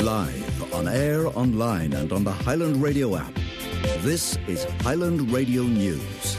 Live, on air, online and on the Highland Radio app. This is Highland Radio News.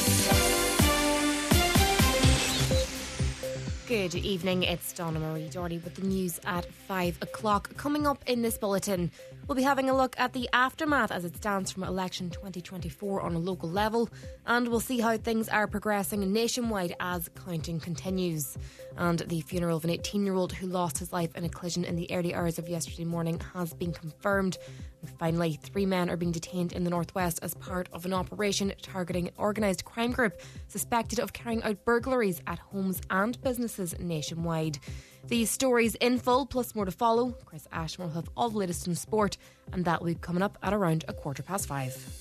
Good evening, it's Donna Marie Doherty with the news at 5 o'clock. Coming up in this bulletin, we'll be having a look at the aftermath as it stands from election 2024 on a local level, and we'll see how things are progressing nationwide as counting continues. And the funeral of an 18-year-old who lost his life in a collision in the early hours of yesterday morning has been confirmed. And finally, 3 men are being detained in the northwest as part of an operation targeting an organised crime group suspected of carrying out burglaries at homes and businesses nationwide. These stories in full, plus more to follow. Chris Ashmore will have all the latest in sport, and that will be coming up at around 5:15.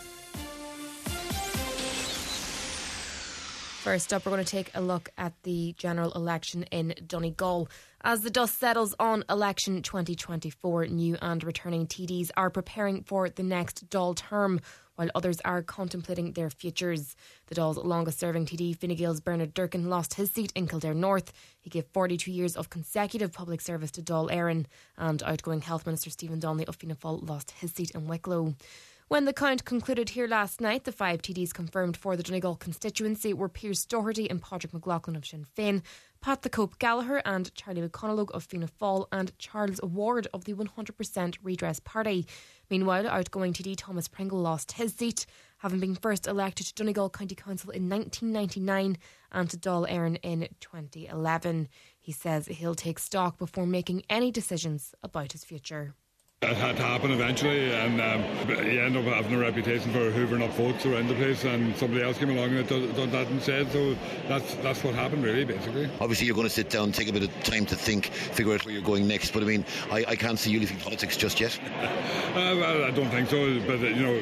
First up, we're going to take a look at the general election in Donegal. As the dust settles on election 2024, new and returning TDs are preparing for the next Dáil term, while others are contemplating their futures. The Dáil's longest-serving TD, Fine Gael's Bernard Durkin, lost his seat in Kildare North. He gave 42 years of consecutive public service to Dáil Éireann, and outgoing Health Minister Stephen Donnelly of Fianna Fáil lost his seat in Wicklow. When the count concluded here last night, the 5 TDs confirmed for the Donegal constituency were Piers Doherty and Padraig McLaughlin of Sinn Féin, Pat the Cope Gallagher and Charlie McConalogue of Fianna Fáil, and Charles Ward of the 100% Redress Party. Meanwhile, outgoing TD Thomas Pringle lost his seat, having been first elected to Donegal County Council in 1999 and to Dáil Éireann in 2011. He says he'll take stock before making any decisions about his future. It had to happen eventually, and you end up having a reputation for hoovering up votes around the place, and somebody else came along and done that instead. So that's what happened, really, basically. Obviously, you're going to sit down, take a bit of time to think, figure out where you're going next. But I mean, I can't see you leaving politics just yet. Well, I don't think so. But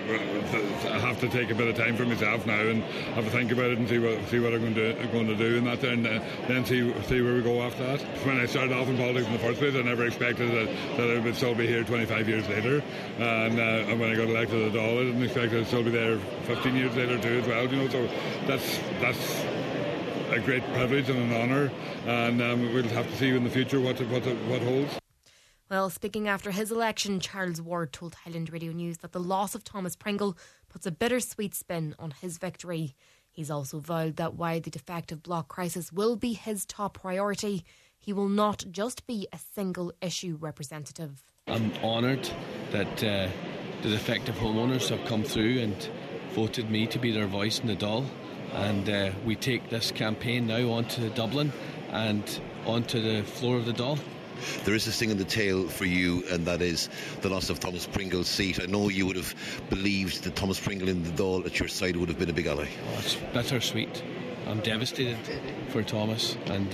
I have to take a bit of time for myself now and have a think about it and see what I'm going to do, and that, and then see where we go after that. When I started off in politics in the first place, I never expected that I would still be here 25 years later, and when I got elected to Dáil, I didn't expect I'd still be there 15 years later too as well. So that's a great privilege and an honour, and we'll have to see in the future what holds. Well, speaking after his election, Charles Ward told Highland Radio News that the loss of Thomas Pringle puts a bittersweet spin on his victory. He's also vowed that while the defective bloc crisis will be his top priority, he will not just be a single issue representative. I'm honoured that the defective homeowners have come through and voted me to be their voice in the Dáil, and we take this campaign now onto Dublin and onto the floor of the Dáil. There is this thing in the tail for you, and that is the loss of Thomas Pringle's seat. I know you would have believed that Thomas Pringle in the Dáil at your side would have been a big ally. Oh, it's bittersweet. I'm devastated for Thomas, and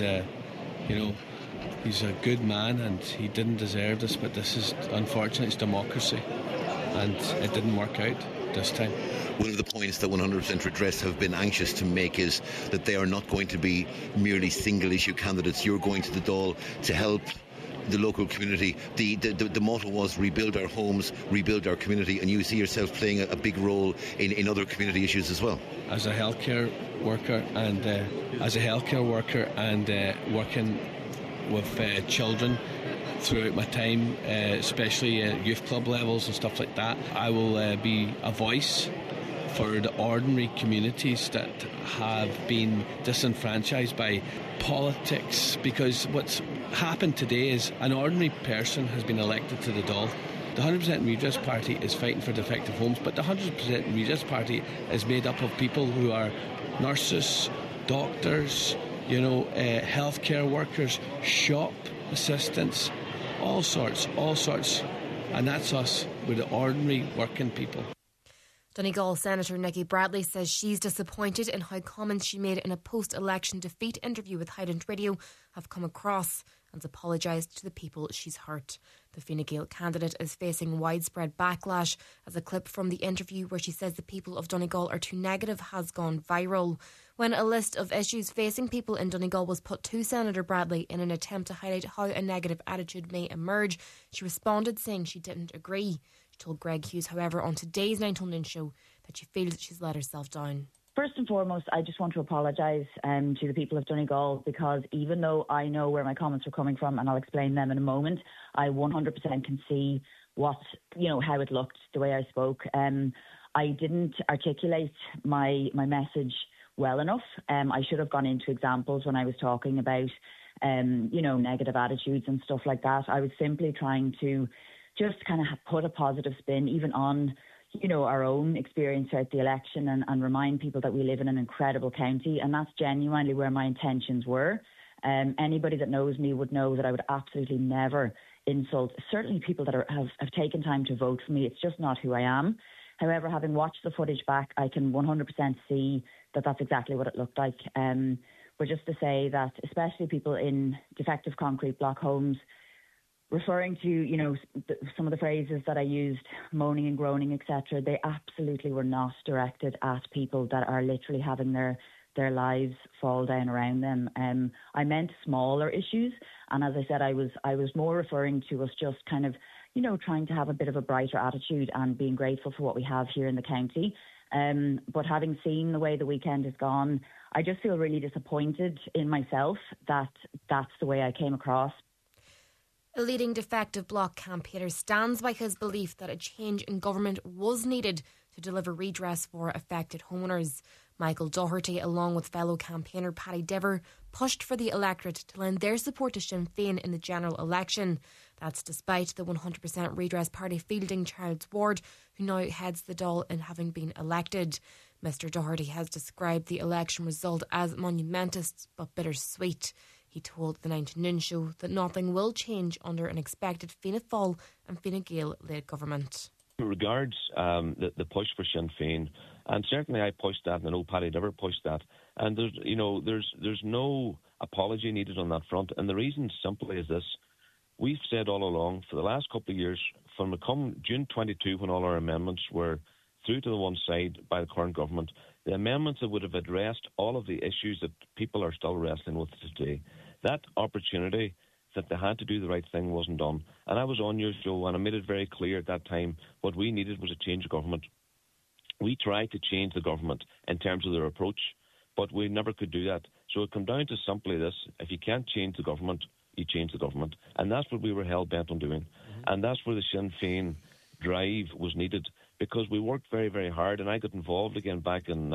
he's a good man and he didn't deserve this, but this is, unfortunately, it's democracy, and it didn't work out this time. One of the points that 100% Redress have been anxious to make is that they are not going to be merely single issue candidates. You're going to the Dáil to help the local community. The motto was rebuild our homes, rebuild our community, and you see yourself playing a big role in other community issues as well. As a healthcare worker and working with children throughout my time, especially at youth club levels and stuff like that, I will be a voice for the ordinary communities that have been disenfranchised by politics, because what's happened today is an ordinary person has been elected to the Dáil. The 100% Redress Party is fighting for defective homes, but the 100% Redress Party is made up of people who are nurses, doctors, healthcare workers, shop assistants, all sorts, and that's us. We're the ordinary working people. Donegal Senator Nicky Bradley says she's disappointed in how comments she made in a post-election defeat interview with Highland Radio have come across, and has apologised to the people she's hurt. The Fine Gael candidate is facing widespread backlash as a clip from the interview where she says the people of Donegal are too negative has gone viral. When a list of issues facing people in Donegal was put to Senator Bradley in an attempt to highlight how a negative attitude may emerge, she responded saying she didn't agree. She told Greg Hughes, however, on today's 9 till noon show that she feels she's let herself down. First and foremost, I just want to apologise to the people of Donegal, because even though I know where my comments were coming from, and I'll explain them in a moment, I 100% can see how it looked, the way I spoke. I didn't articulate my message well enough. I should have gone into examples when I was talking about, negative attitudes and stuff like that. I was simply trying to just kind of put a positive spin, even on, our own experience throughout the election, and remind people that we live in an incredible county, and that's genuinely where my intentions were. Anybody that knows me would know that I would absolutely never insult, certainly people that have taken time to vote for me. It's just not who I am. However, having watched the footage back, I can 100% see that that's exactly what it looked like. But just to say that, especially people in defective concrete block homes, referring to, some of the phrases that I used, moaning and groaning, etc., they absolutely were not directed at people that are literally having their lives fall down around them. I meant smaller issues, and as I said, I was more referring to us just kind of, trying to have a bit of a brighter attitude and being grateful for what we have here in the county. But having seen the way the weekend has gone, I just feel really disappointed in myself that that's the way I came across. A leading defective bloc campaigner stands by his belief that a change in government was needed to deliver redress for affected homeowners. Michael Doherty, along with fellow campaigner Paddy Dever, pushed for the electorate to lend their support to Sinn Féin in the general election. That's despite the 100% Redress Party fielding Charles Ward, who now heads the Dáil in having been elected. Mr Doherty has described the election result as monumentous but bittersweet. He told the 9 to Noon show that nothing will change under an expected Fianna Fáil and Fine Gael-led government. Regards the push for Sinn Féin, and certainly I pushed that, and I know Paddy Dever pushed that, and there's no apology needed on that front, and the reason simply is this: we've said all along for the last couple of years, from come June 22, when all our amendments were through to the one side by the current government, the amendments that would have addressed all of the issues that people are still wrestling with today, that opportunity that they had to do the right thing wasn't done. And I was on your show and I made it very clear at that time what we needed was a change of government. We tried to change the government in terms of their approach, but we never could do that. So it came down to simply this: if you can't change the government, you change the government. And that's what we were hell-bent on doing. And that's where the Sinn Féin drive was needed, because we worked very, very hard, and I got involved again back in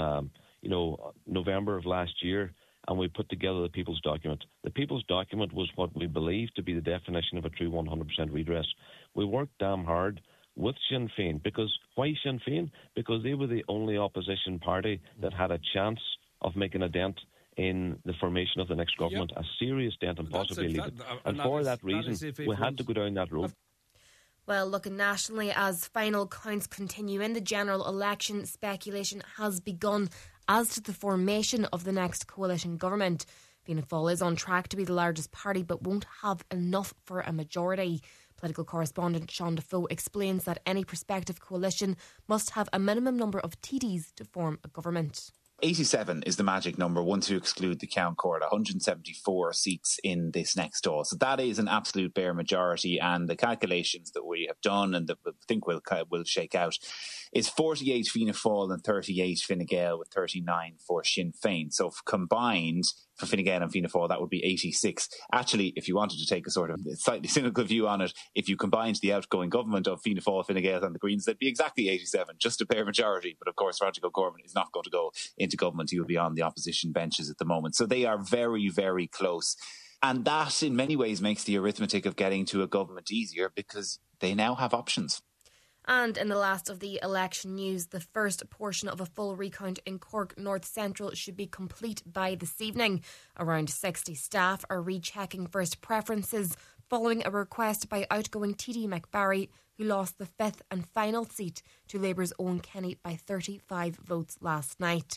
November of last year, and we put together the People's Document. The People's Document was what we believed to be the definition of a true 100% redress. We worked damn hard with Sinn Féin, because why Sinn Féin? Because they were the only opposition party that had a chance of making a dent in the formation of the next government, a serious dent, and possibly lead it. And for that reason, we had to go down that road. Well, looking nationally, as final counts continue in the general election, speculation has begun as to the formation of the next coalition government. Fianna Fáil is on track to be the largest party, but won't have enough for a majority. Political correspondent Sean Defoe explains that any prospective coalition must have a minimum number of TDs to form a government. 87 is the magic number, once you exclude the Count Court, 174 seats in this next Dáil. So that is an absolute bare majority, and the calculations that we have done and that we think will shake out is 48 Fianna Fáil and 38 Fine Gael, with 39 for Sinn Féin. So combined, for Fine Gael and Fianna Fáil, that would be 86. Actually, if you wanted to take a sort of slightly cynical view on it, if you combined the outgoing government of Fianna Fáil, Fine Gael and the Greens, that'd be exactly 87, just a bare majority. But of course, Roger O'Gorman is not going to go into government. He will be on the opposition benches at the moment. So they are very, very close. And that, in many ways, makes the arithmetic of getting to a government easier, because they now have options. And in the last of the election news, the first portion of a full recount in Cork North Central should be complete by this evening. Around 60 staff are rechecking first preferences following a request by outgoing TD McBarry, who lost the fifth and final seat to Labour's Owen Kenny by 35 votes last night.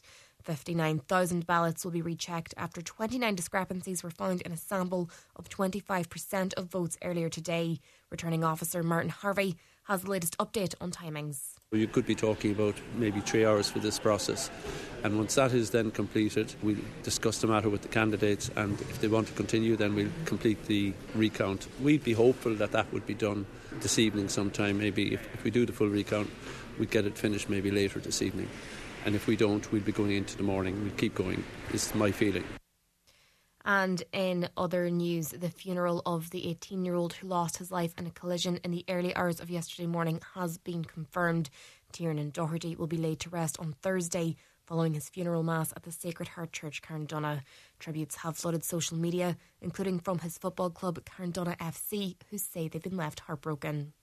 59,000 ballots will be rechecked after 29 discrepancies were found in a sample of 25% of votes earlier today. Returning officer Martin Harvey has the latest update on timings. You could be talking about maybe 3 hours for this process, and once that is then completed, we'll discuss the matter with the candidates, and if they want to continue, then we'll complete the recount. We'd be hopeful that that would be done this evening sometime. Maybe if we do the full recount, we'd get it finished maybe later this evening. and if we don't, we'll be going into the morning. We'll keep going, is my feeling. And in other news, the funeral of the 18-year-old who lost his life in a collision in the early hours of yesterday morning has been confirmed. Tiernan Doherty will be laid to rest on Thursday following his funeral mass at the Sacred Heart Church, Carndonagh. Tributes have flooded social media, including from his football club Carndonagh FC, who say they've been left heartbroken.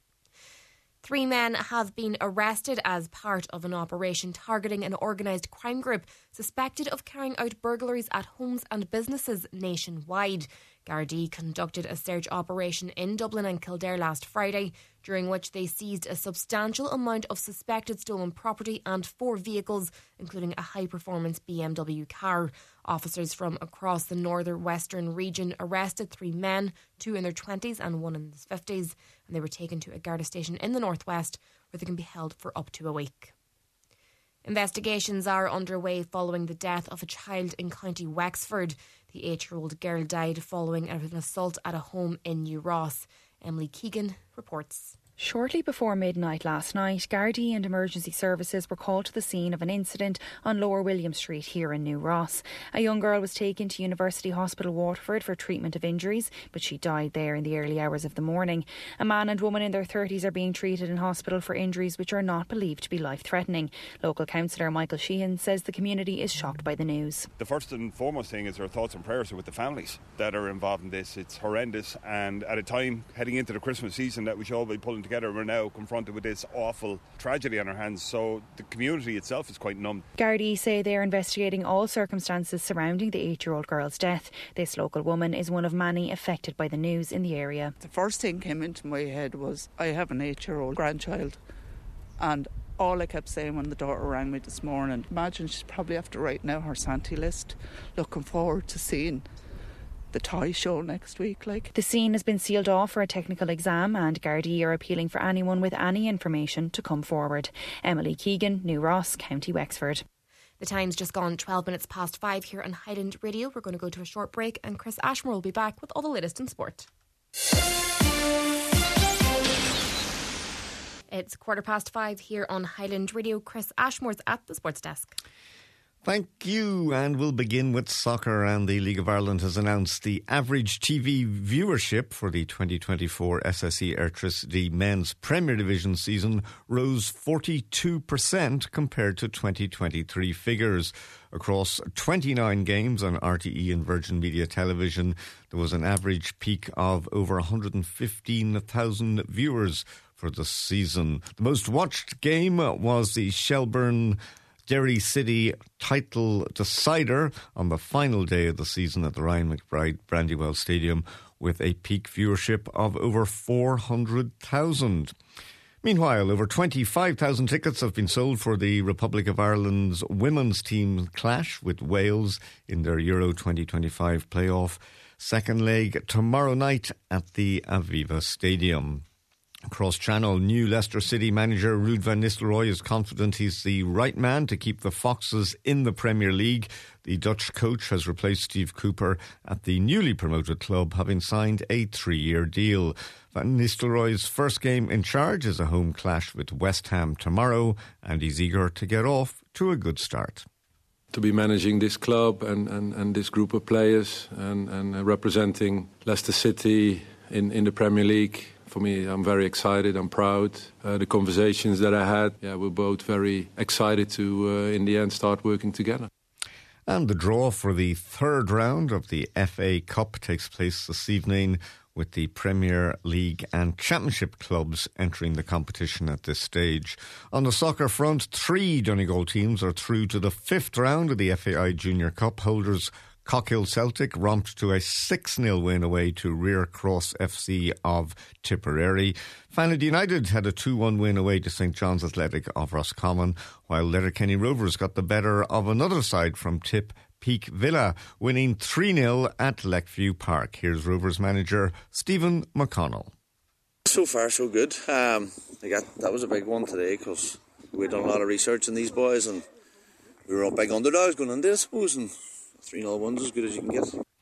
3 men have been arrested as part of an operation targeting an organised crime group suspected of carrying out burglaries at homes and businesses nationwide. Gardaí conducted a search operation in Dublin and Kildare last Friday, during which they seized a substantial amount of suspected stolen property and 4 vehicles, including a high-performance BMW car. Officers from across the northwestern region arrested 3 men, 2 in their 20s and 1 in his 50s, and they were taken to a Garda station in the northwest where they can be held for up to a week. Investigations are underway following the death of a child in County Wexford. The 8-year-old girl died following an assault at a home in New Ross. Emily Keegan reports. Shortly before midnight last night, Gardaí and emergency services were called to the scene of an incident on Lower William Street here in New Ross. A young girl was taken to University Hospital Waterford for treatment of injuries, but she died there in the early hours of the morning. A man and woman in their 30s are being treated in hospital for injuries which are not believed to be life-threatening. Local councillor Michael Sheehan says the community is shocked by the news. The first and foremost thing is our thoughts and prayers are with the families that are involved in this. It's horrendous, and at a time heading into the Christmas season that we should all be pulling together, we're now confronted with this awful tragedy on our hands, so the community itself is quite numb. Gardaí say they are investigating all circumstances surrounding the 8-year-old girl's death. This local woman is one of many affected by the news in the area. The first thing came into my head was I have an 8-year-old grandchild, and all I kept saying when the daughter rang me this morning, imagine she's probably after writing out her Santa list, looking forward to seeing the toy show next week. The scene has been sealed off for a technical exam, and Gardaí are appealing for anyone with any information to come forward. Emily Keegan, New Ross, County Wexford. The time's just gone 12 minutes past 5 here on Highland Radio. We're going to go to a short break, and Chris Ashmore will be back with all the latest in sport. It's 5:15 here on Highland Radio. Chris Ashmore's at the sports desk. Thank you, and we'll begin with soccer. And the League of Ireland has announced the average TV viewership for the 2024 SSE Airtricity Men's Premier Division season rose 42% compared to 2023 figures. Across 29 games on RTE and Virgin Media Television, there was an average peak of over 115,000 viewers for the season. The most watched game was the Shelburne Derry City title decider on the final day of the season at the Ryan McBride Brandywell Stadium, with a peak viewership of over 400,000. Meanwhile, over 25,000 tickets have been sold for the Republic of Ireland's women's team clash with Wales in their Euro 2025 playoff second leg tomorrow night at the Aviva Stadium. Across Channel, new Leicester City manager Ruud van Nistelrooy is confident he's the right man to keep the Foxes in the Premier League. The Dutch coach has replaced Steve Cooper at the newly promoted club, having signed a 3-year deal. Van Nistelrooy's first game in charge is a home clash with West Ham tomorrow, and he's eager to get off to a good start. To be managing this club and this group of players and representing Leicester City in the Premier League, for me, I'm very excited, I'm proud. The conversations that I had, we're both very excited to, in the end, start working together. And the draw for the third round of the FA Cup takes place this evening, with the Premier League and Championship clubs entering the competition at this stage. On the soccer front, 3 Donegal teams are through to the 5th round of the FAI Junior Cup. Holders Cockhill Celtic romped to a 6-0 win away to Rear Cross FC of Tipperary. Fanad United had a 2-1 win away to St John's Athletic of Roscommon, while Letterkenny Rovers got the better of another side from Tip, Peak Villa, winning 3-0 at Leckview Park. Here's Rovers manager Stephen McConnell. So far, so good. That was a big one today because we'd done a lot of research on these boys and we were all big underdogs going into it, I suppose, and 3-0 one's as good as you can get.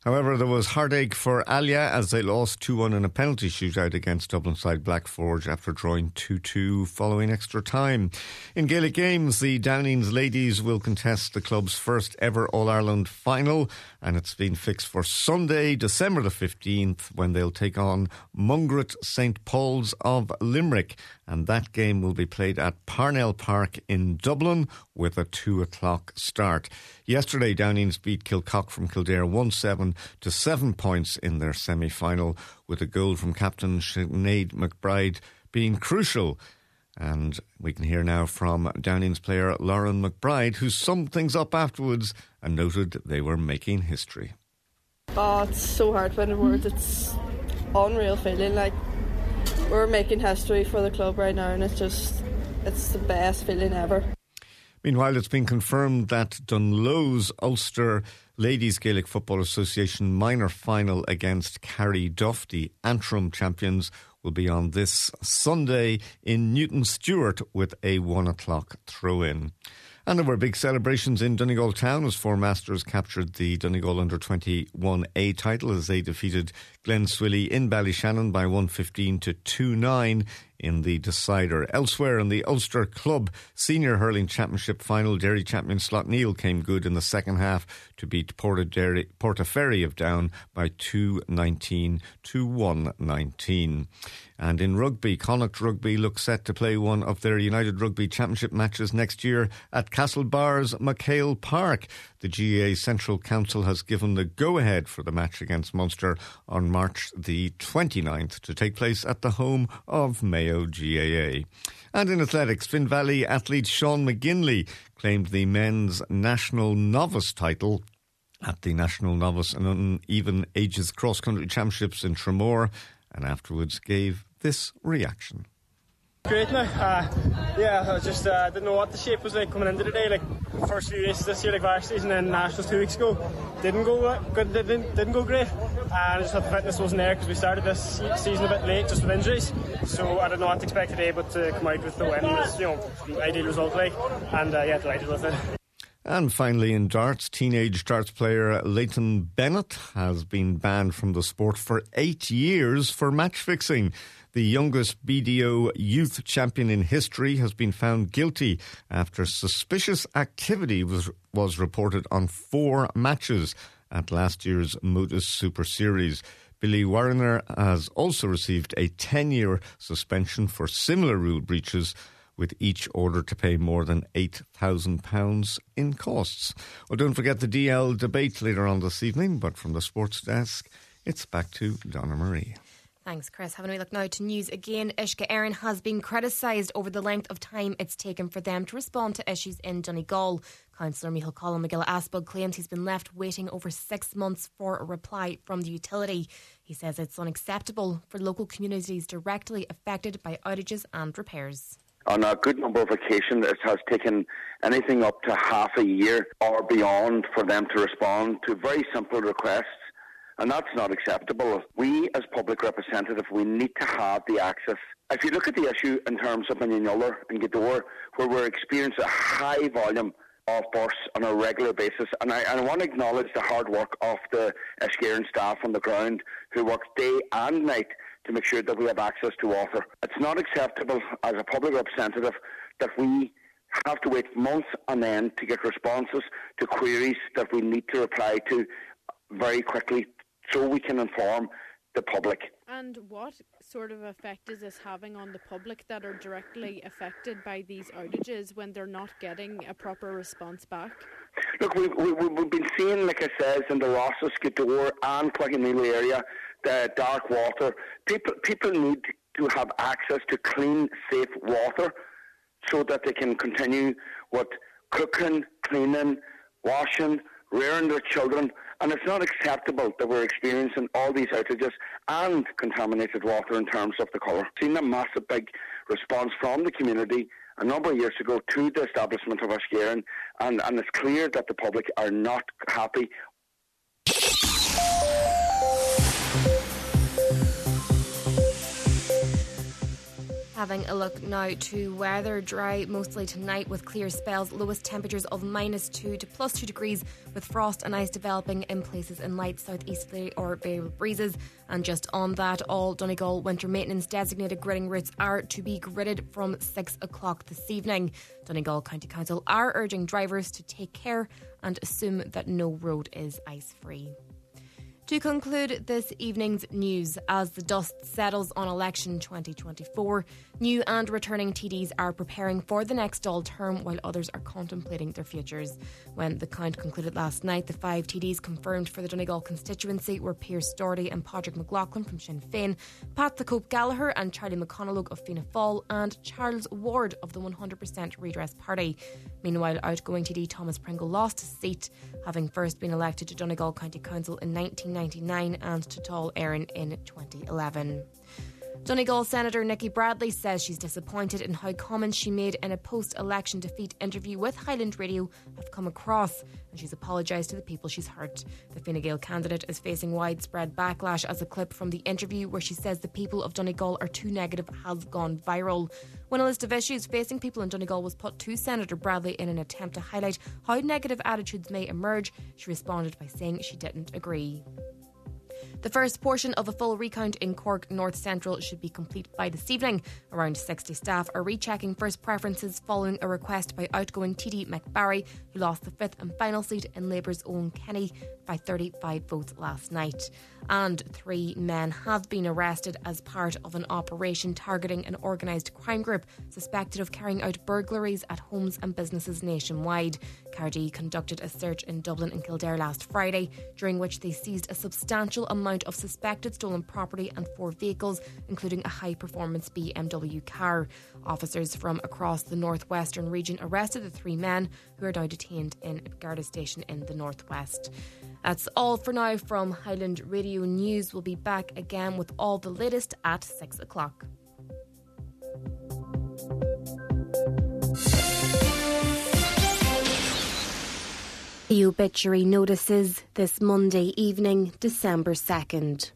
However, there was heartache for Alia as they lost 2-1 in a penalty shootout against Dublin side Blackforge after drawing 2-2 following extra time. In Gaelic games, the Downings ladies will contest the club's first ever All-Ireland final, and it's been fixed for Sunday, December the 15th, when they'll take on Mungret St Paul's of Limerick, and that game will be played at Parnell Park in Dublin with a 2:00 start. Yesterday, Downings beat Kilcock from Kildare 1-7 to 7 points in their semi-final, with a goal from captain Sinead McBride being crucial. And we can hear now from Downings player Lauren McBride, who summed things up afterwards and noted they were making history. Oh, it's so hard to put in words. It's unreal feeling. Like, we're making history for the club right now, and it's the best feeling ever. Meanwhile, it's been confirmed that Dunloe's Ulster Ladies Gaelic Football Association minor final against Carryduff, the Antrim champions, will be on this Sunday in Newton Stewart with a 1:00 throw-in. And there were big celebrations in Donegal town as Four Masters captured the Donegal Under-21A title as they defeated Glen Swilly in Ballyshannon by 115 to 2-9 in the decider. Elsewhere in the Ulster Club Senior Hurling Championship final, Derry champion Slotneil came good in the second half to beat Portaferry of Down by 2-19 to 1-19. And in rugby, Connacht Rugby looks set to play one of their United Rugby Championship matches next year at Castlebar's McHale Park. The GAA Central Council has given the go-ahead for the match against Munster on March the 29th to take place at the home of Mayo GAA. And in athletics, Finn Valley athlete Sean McGinley claimed the men's national novice title at the National Novice and Uneven Ages Cross Country Championships in Tramore, and afterwards gave this reaction. Great now. I just didn't know what the shape was like coming into the day. Like first few races this year, like varsities, and then nationals 2 weeks ago, didn't go good. Didn't go great. And I just thought the fitness wasn't there because we started this season a bit late, just with injuries. So I didn't know what to expect today, but to come out with the win was, the ideal result, like. And delighted with it. And finally in darts, teenage darts player Leighton Bennett has been banned from the sport for 8 years for match fixing. The youngest BDO youth champion in history has been found guilty after suspicious activity was reported on 4 matches at last year's Modus Super Series. Billy Warner has also received a 10-year suspension for similar rule breaches, with each ordered to pay more than £8,000 in costs. Well, don't forget the DL debate later on this evening, but from the sports desk, it's back to Donna Marie. Thanks, Chris. Having a look now to news again. Uisce Éireann has been criticised over the length of time it's taken for them to respond to issues in Donegal. Councillor Micheál Colin McGill-Aspug claims he's been left waiting over 6 months for a reply from the utility. He says it's unacceptable for local communities directly affected by outages and repairs. On a good number of occasions, it has taken anything up to half a year or beyond for them to respond to very simple requests, and that's not acceptable. We, as public representatives, we need to have the access. If you look at the issue in terms of Minyanuller and Gweedore, where we're experiencing a high volume of bursts on a regular basis, and I want to acknowledge the hard work of the Uisce Éireann staff on the ground who work day and night to make sure that we have access to water. It's not acceptable as a public representative that we have to wait months on end to get responses to queries that we need to reply to very quickly so we can inform the public. And what sort of effect is this having on the public that are directly affected by these outages when they're not getting a proper response back? Look, we've been seeing, like I said, in the Rosses, Gweedore and Quagganilla area, the dark water. People need to have access to clean, safe water so that they can continue with cooking, cleaning, washing, rearing their children. And it's not acceptable that we're experiencing all these outages and contaminated water in terms of the colour. We've seen a massive big response from the community a number of years ago to the establishment of Uisce Éireann, and it's clear that the public are not happy. Having a look now to weather. Dry mostly tonight with clear spells. Lowest temperatures of -2 to +2 degrees, with frost and ice developing in places in light southeasterly or variable breezes. And just on that, all Donegal winter maintenance designated gridding routes are to be gridded from 6 o'clock this evening. Donegal County Council are urging drivers to take care and assume that no road is ice free. To conclude this evening's news, as the dust settles on election 2024, new and returning TDs are preparing for the next Dáil term while others are contemplating their futures. When the count concluded last night, the 5 TDs confirmed for the Donegal constituency were Pearse Doherty and Padraig McLaughlin from Sinn Féin, Pat the Cope Gallagher and Charlie McConalogue of Fianna Fáil, and Charles Ward of the 100% Redress Party. Meanwhile, outgoing TD Thomas Pringle lost his seat, having first been elected to Donegal County Council in 1999 and to Dáil Éireann in 2011. Donegal Senator Nicky Bradley says she's disappointed in how comments she made in a post-election defeat interview with Highland Radio have come across, and she's apologised to the people she's hurt. The Fine Gael candidate is facing widespread backlash as a clip from the interview where she says the people of Donegal are too negative has gone viral. When a list of issues facing people in Donegal was put to Senator Bradley in an attempt to highlight how negative attitudes may emerge, she responded by saying she didn't agree. The first portion of a full recount in Cork North Central should be complete by this evening. Around 60 staff are rechecking first preferences following a request by outgoing TD McBarry, who lost the 5th and final seat in Labour's Owen Kenny by 35 votes last night. And 3 men have been arrested as part of an operation targeting an organised crime group suspected of carrying out burglaries at homes and businesses nationwide. Gardaí conducted a search in Dublin and Kildare last Friday, during which they seized a substantial amount of suspected stolen property and 4 vehicles, including a high-performance BMW car. Officers from across the northwestern region arrested the 3 men, who are now detained in Garda Station in the northwest. That's all for now from Highland Radio News. We'll be back again with all the latest at 6 o'clock. The obituary notices this Monday evening, December 2nd.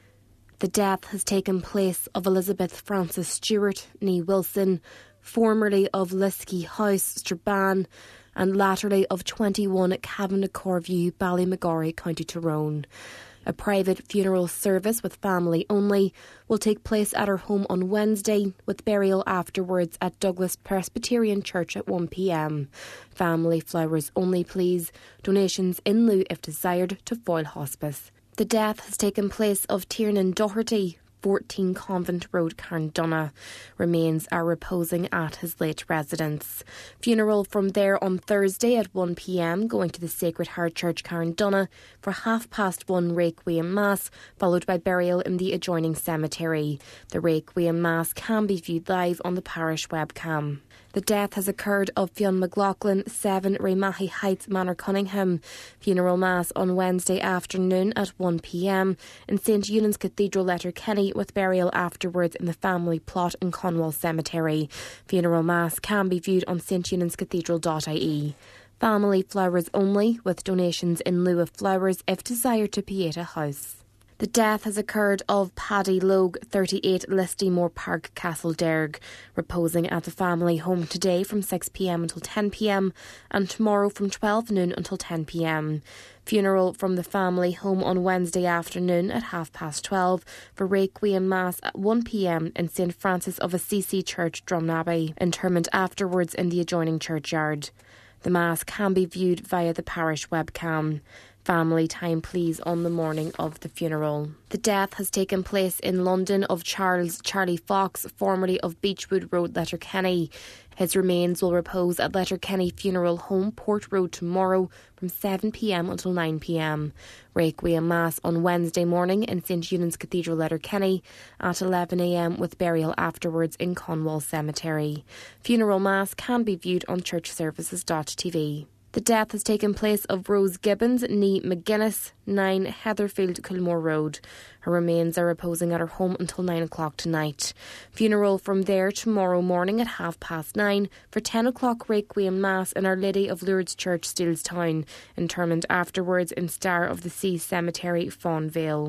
The death has taken place of Elizabeth Frances Stewart, née Wilson, formerly of Lisky House, Strabane, and latterly of 21 Cavendish Corview, Ballymagorry, County Tyrone. A private funeral service with family only will take place at her home on Wednesday, with burial afterwards at Douglas Presbyterian Church at 1 p.m. Family flowers only, please. Donations in lieu if desired to Foyle Hospice. The death has taken place of Tiernan Doherty, 14 Convent Road, Carndonagh. Remains are reposing at his late residence. Funeral from there on Thursday at 1 p.m, going to the Sacred Heart Church, Carndonagh, for 1:30 Requiem Mass, followed by burial in the adjoining cemetery. The Requiem Mass can be viewed live on the parish webcam. The death has occurred of Fionn McLaughlin, 7 Raymahi Heights, Manor Cunningham. Funeral Mass on Wednesday afternoon at 1 p.m. in St Eunan's Cathedral, Letterkenny, with burial afterwards in the family plot in Conwall Cemetery. Funeral Mass can be viewed on steunanscathedral.ie. Family flowers only, with donations in lieu of flowers if desired to Pieta House. The death has occurred of Paddy Logue, 38 Listymore Park, Castlederg, reposing at the family home today from 6 p.m. until 10 p.m. and tomorrow from 12 noon until 10 p.m. Funeral from the family home on Wednesday afternoon at 12:30 for Requiem Mass at 1 p.m. in St Francis of Assisi Church, Drumnabbey. Interment afterwards in the adjoining churchyard. The Mass can be viewed via the parish webcam. Family time, please, on the morning of the funeral. The death has taken place in London of Charlie Fox, formerly of Beechwood Road, Letterkenny. His remains will repose at Letterkenny Funeral Home, Port Road, tomorrow from 7 p.m. until 9 p.m. Requiem Mass on Wednesday morning in St Eunan's Cathedral, Letterkenny at 11 a.m. with burial afterwards in Conwall Cemetery. Funeral Mass can be viewed on churchservices.tv. The death has taken place of Rose Gibbons, née McGuinness, 9 Heatherfield, Kilmore Road. Her remains are reposing at her home until 9 o'clock tonight. Funeral from there tomorrow morning at 9:30 for 10 o'clock Requiem Mass in Our Lady of Lourdes Church, Steelstown. Interment afterwards in Star of the Sea Cemetery, Fawn Vale.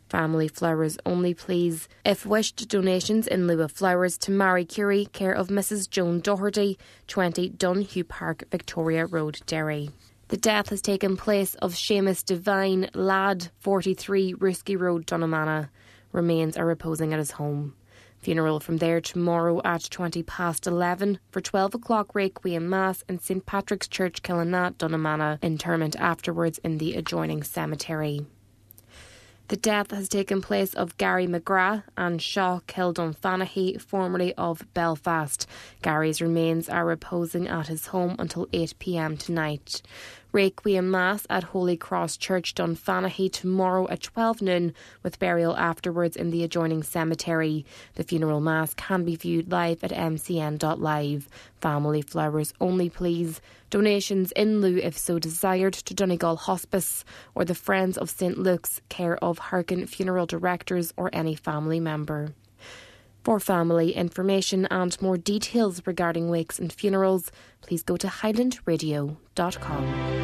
Family flowers only, please. If wished, donations in lieu of flowers to Marie Curie, care of Mrs Joan Doherty, 20 Dunhue Park, Victoria Road, Derry. The death has taken place of Seamus Devine, lad, 43, Ruski Road, Dunnamana. Remains are reposing at his home. Funeral from there tomorrow at 11:20. For 12 o'clock Requiem Mass in St Patrick's Church, Killanat, Dunnamana. Interment afterwards in the adjoining cemetery. The death has taken place of Gary McGrath and Shaw Kildunfanaghy, formerly of Belfast. Gary's remains are reposing at his home until 8 p.m. tonight. Requiem Mass at Holy Cross Church, Dunfanaghy, tomorrow at 12 noon, with burial afterwards in the adjoining cemetery. The funeral Mass can be viewed live at mcn.live. Family flowers only, please. Donations in lieu, if so desired, to Donegal Hospice or the Friends of St Luke's, care of Harkin Funeral Directors or any family member. For family information and more details regarding wakes and funerals, please go to highlandradio.com.